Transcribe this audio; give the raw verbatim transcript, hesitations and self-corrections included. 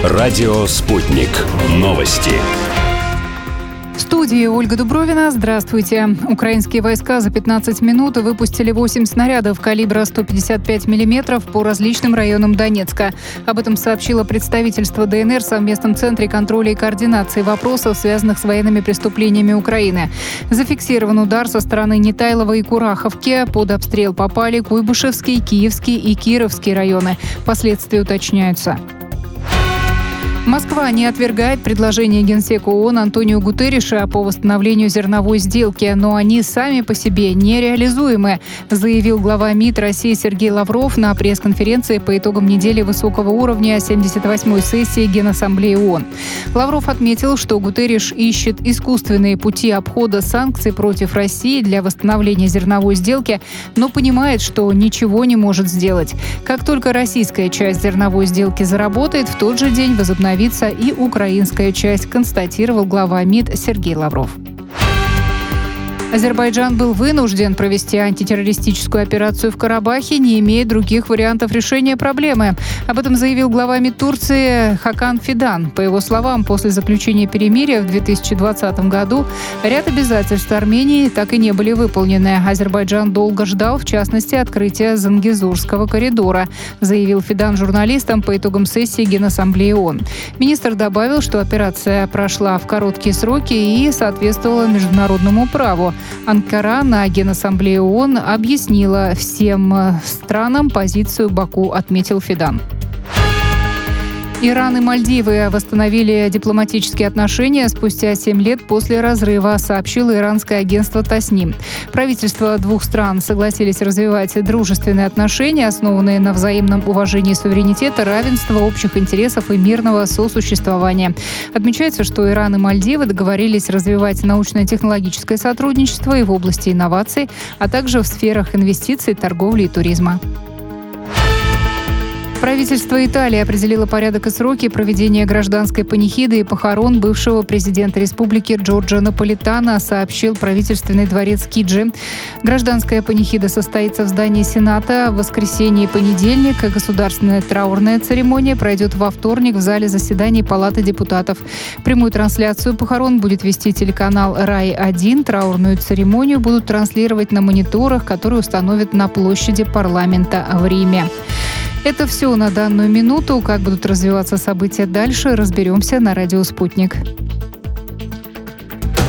Радио «Спутник». Новости. В студии Ольга Дубровина. Здравствуйте. Украинские войска за пятнадцать минут выпустили восемь снарядов калибра сто пятьдесят пять миллиметров по различным районам Донецка. Об этом сообщило представительство ДНР в совместном центре контроля и координации вопросов, связанных с военными преступлениями Украины. Зафиксирован удар со стороны Нетайлова и Кураховки. Под обстрел попали Куйбышевский, Киевский и Кировский районы. Последствия уточняются. Москва не отвергает предложение генсека ООН Антонио Гутерриша по восстановлению зерновой сделки, но они сами по себе нереализуемы, заявил глава МИД России Сергей Лавров на пресс-конференции по итогам недели высокого уровня семьдесят восьмой сессии Генассамблеи ООН. Лавров отметил, что Гутерриш ищет искусственные пути обхода санкций против России для восстановления зерновой сделки, но понимает, что ничего не может сделать. Как только российская часть зерновой сделки заработает, в тот же день возобновится и украинская часть, констатировал глава МИД Сергей Лавров. Азербайджан был вынужден провести антитеррористическую операцию в Карабахе, не имея других вариантов решения проблемы. Об этом заявил глава МИД Турции Хакан Фидан. По его словам, после заключения перемирия в две тысячи двадцатом году ряд обязательств Армении так и не были выполнены. Азербайджан долго ждал, в частности, открытия Зангезурского коридора, заявил Фидан журналистам по итогам сессии Генассамблеи ООН. Министр добавил, что операция прошла в короткие сроки и соответствовала международному праву. Анкара на Генассамблее ООН объяснила всем странам позицию Баку, отметил Фидан. Иран и Мальдивы восстановили дипломатические отношения спустя семь лет после разрыва, сообщило иранское агентство Тасним. Правительства двух стран согласились развивать дружественные отношения, основанные на взаимном уважении суверенитета, равенства, общих интересов и мирного сосуществования. Отмечается, что Иран и Мальдивы договорились развивать научно-технологическое сотрудничество и в области инноваций, а также в сферах инвестиций, торговли и туризма. Правительство Италии определило порядок и сроки проведения гражданской панихиды и похорон бывшего президента республики Джорджа Наполитано, сообщил правительственный дворец Киджи. Гражданская панихида состоится в здании Сената в воскресенье и понедельник. Государственная траурная церемония пройдет во вторник в зале заседаний Палаты депутатов. Прямую трансляцию похорон будет вести телеканал Рай один. Траурную церемонию будут транслировать на мониторах, которые установят на площади парламента в Риме. Это все на данную минуту. Как будут развиваться события дальше, разберемся на радио «Спутник».